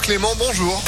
Clément, bonjour.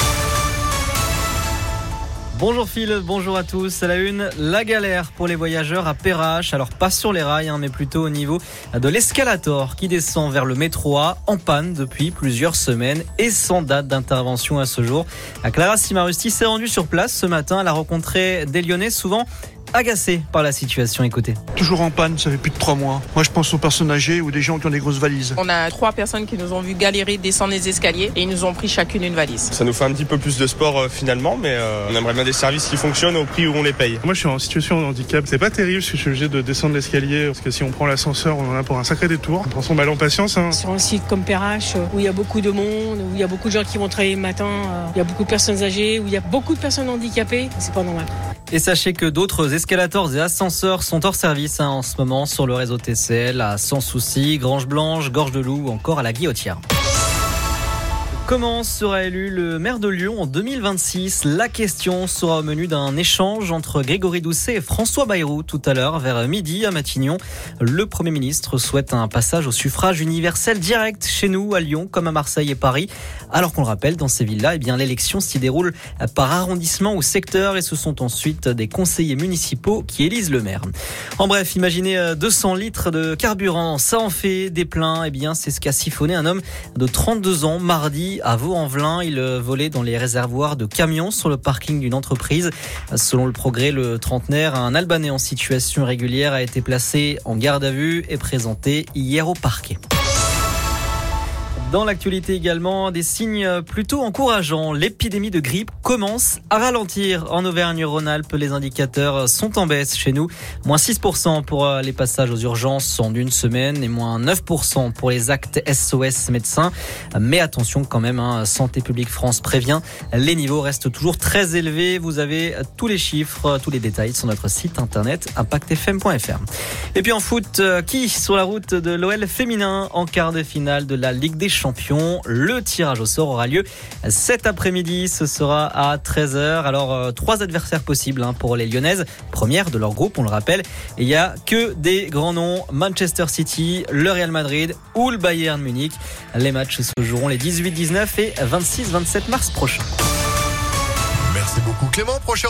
Bonjour Phil, bonjour à tous. À la une, la galère pour les voyageurs à Perrache. Alors pas sur les rails, mais plutôt au niveau de l'escalator qui descend vers le métro A, en panne depuis plusieurs semaines et sans date d'intervention à ce jour. Clara Simarusti s'est rendue sur place ce matin. Elle a rencontré des Lyonnais souvent agacés par la situation. Écoutez. Toujours en panne, ça fait plus de 3 mois. Moi je pense aux personnes âgées ou des gens qui ont des grosses valises. On a 3 personnes qui nous ont vu galérer, descendre les escaliers et ils nous ont pris chacune une valise. Ça nous fait un petit peu plus de sport finalement, mais on aimerait bien des services qui fonctionnent au prix où on les paye. Moi je suis en situation de handicap, c'est pas terrible parce que je suis obligé de descendre l'escalier parce que si on prend l'ascenseur on en a pour un sacré détour. On prend son mal en patience. Sur un site comme Perrache où il y a beaucoup de monde, où il y a beaucoup de gens qui vont travailler le matin, il y a beaucoup de personnes âgées, où il y a beaucoup de personnes handicapées, c'est pas normal. Et sachez que d'autres escalators et ascenseurs sont hors service en ce moment sur le réseau TCL à Sans Souci, Grange Blanche, Gorge de Loup ou encore à la Guillotière. Comment sera élu le maire de Lyon en 2026 ? La question sera au menu d'un échange entre Grégory Doucet et François Bayrou tout à l'heure vers midi à Matignon. Le Premier ministre souhaite un passage au suffrage universel direct chez nous à Lyon comme à Marseille et Paris. Alors qu'on le rappelle, dans ces villes-là, l'élection s'y déroule par arrondissement ou secteur et ce sont ensuite des conseillers municipaux qui élisent le maire. En bref, imaginez 200 litres de carburant, ça en fait des pleins. C'est ce qu'a siphonné un homme de 32 ans mardi à Vaux-en-Velin. Il volait dans les réservoirs de camions sur le parking d'une entreprise. Selon le Progrès, le trentenaire, un Albanais en situation irrégulière, a été placé en garde à vue et présenté hier au parquet. Dans l'actualité également, des signes plutôt encourageants. L'épidémie de grippe commence à ralentir. En Auvergne-Rhône-Alpes, les indicateurs sont en baisse chez nous. Moins 6% pour les passages aux urgences en une semaine et moins 9% pour les actes SOS médecins. Mais attention quand même, Santé publique France prévient, les niveaux restent toujours très élevés. Vous avez tous les chiffres, tous les détails sur notre site internet impactfm.fr. Et puis en foot, qui sur la route de l'OL féminin en quart de finale de la Ligue des Champions. Le tirage au sort aura lieu cet après-midi. Ce sera à 13h. Alors, 3 adversaires possibles pour les Lyonnaises. Première de leur groupe, on le rappelle. Et il n'y a que des grands noms. Manchester City, le Real Madrid ou le Bayern Munich. Les matchs se joueront les 18, 19 et 26, 27 mars prochains. Merci beaucoup Clément. Prochain